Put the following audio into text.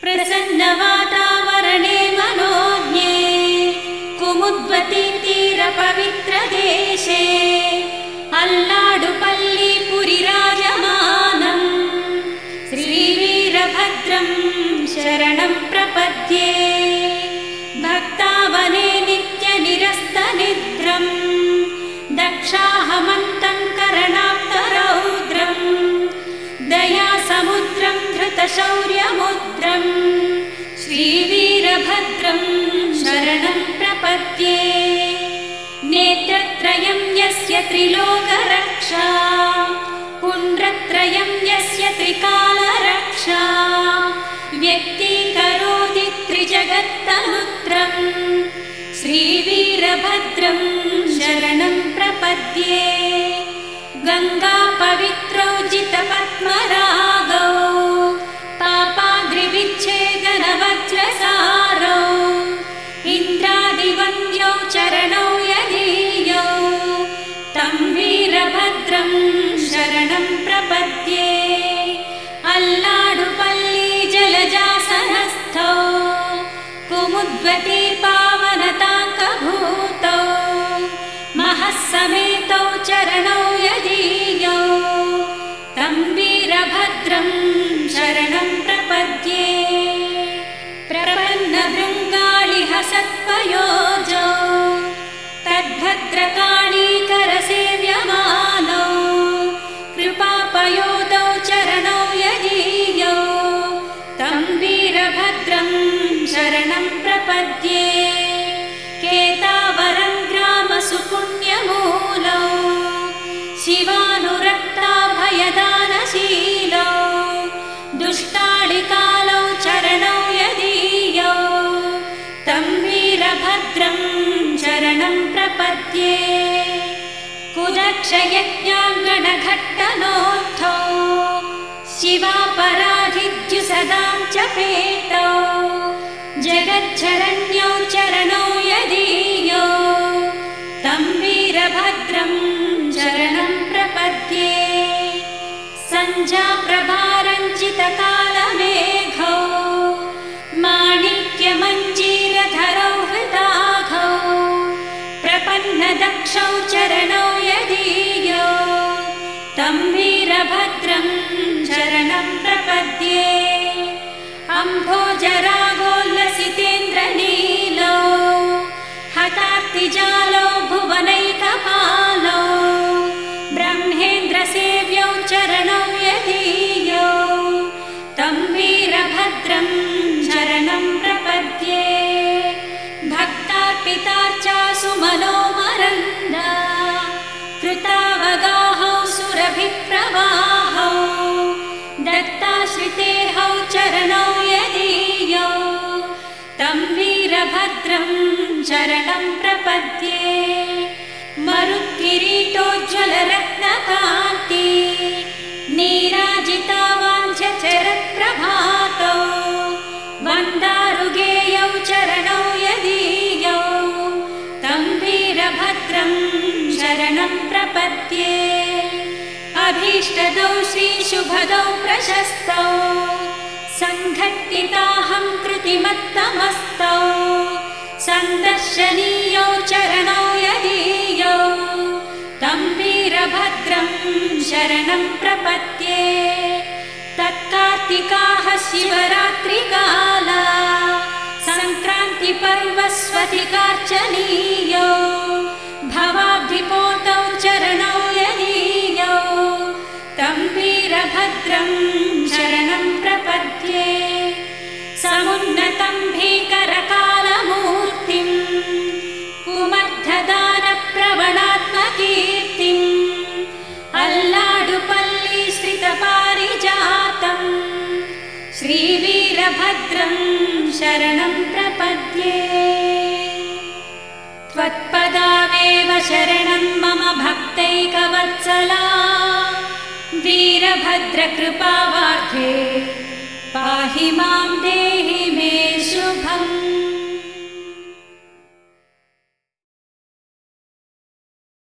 प्रसन्नवातावरणे मनोज्ञे कुमुद्वतीतीरपवित्रदेशे अल्लाडुपल्लीपुरिराजमानम् श्रीवीरभद्रं शरणं प्रपद्ये। भक्तावने नित्यनिरस्तनिद्रम् दक्षाहमन्तं करणाप्तरौद्रम् दयासमुद्रं धृतशौर्यमुद्रम् श्रीवीरभद्रं शरणं प्रपद्ये। नेत्रत्रयं यस्य त्रिलोकरक्षा पुण्ड्रत्रयं यस्य त्रिकालरक्षा व्यक्तीकरोति त्रिजगत्तनुत्रम् श्रीवीरभद्रं शरणं प्रपद्ये। गङ्गापवित्रोजितपद्मरागौ पापाद्रिविच्छेदनवज्रसारौ इन्द्रादिवन्द्यौ चरणौ यदीयौ तं वीरभद्रं शरणं प्रपद्ये। अल्लाडुपल्ली जलजासनस्थौ कुमुद्वती पावनताङ्कभूतौ महस्समेतौ चरणौ यदीयौ तं वीरभद्रं शरणं प्रपद्ये। प्रपन्नभृङ्गाळिहसत्पयोजौ तद्भद्रकाणीकरसेव्यमानौ कृपापयोदौ चरणौ यदीयौ तं वीरभद्रं शरणं प्रपद्ये। केतावरं ग्रामसुपुण्यमूलौ शिवानुरक्ताभयदानशीलौ दुष्टाळिकालौ चरणौ यदीयौ तं वीरभद्रं शरणं प्रपद्ये। कुदक्षयज्ञाङ्गणघट्टनोद्धौ शिवापराधिद्युसदां च पेतौ जगच्छरण्यौ चरणौ यदीयौ तं वीरभद्रं शरणं प्रपद्ये। सञ्जाप्रभारञ्जितकालमेघौ माणिक्यमञ्जीरधरौ हृताघौ प्रपन्नदक्षौ चरणौ यदीयौ तं वीरभद्रं शरणं प्रपद्ये। अम्भोजरागोल्लसितेन्द्रनीलौ हतार्तिजालौ भुवनैकपालौ ब्रह्मेन्द्रसेव्यौ चरणौ यदीयौ तं वीरभद्रं शरणं प्रपद्ये। भक्तार्पितार्चासु मनोमरन्दा कृतावगाहौ सुरभिप्रवाहौ दत्ताश्रितेहौ चरणौ यदीयौ तं वीरभद्रं शरणं प्रपद्ये। मरुत्किरीटोज्ज्वलरत्नकान्ति नीराजितावाञ्छचरप्रभातौ वन्दारुगेयौ चरणौ यदीयौ तं वीरभद्रं शरणं प्रपद्ये। अभीष्टदौ श्रीशुभदौ प्रशस्तौ सङ्घट्टिताहं कृतिमत्तमस्तौ सन्दर्शनीयौ चरणौ यदीयौ तं वीरभद्रं शरणं प्रपद्ये। तत्कार्तिकाः शिवरात्रिकाला सङ्क्रान्तिपर्वस्वधिकार्चनीयौ भवाब्धिपोतौ चरणौ यदीयौ तं वीरभद्रं शरणं प्रपद्ये। समुन्नतं भीकरकालमूर्तिं कुमद्धदानप्रवणात्मकीर्तिम् अल्लाडुपल्ली श्रितपारिजातं श्रीवीरभद्रं शरणं प्रपद्ये। त्वत्पदावेव शरणं मम भक्तैकवत्सला वीरभद्रकृपावार्थे पाहि मां देहि मे शुभम्।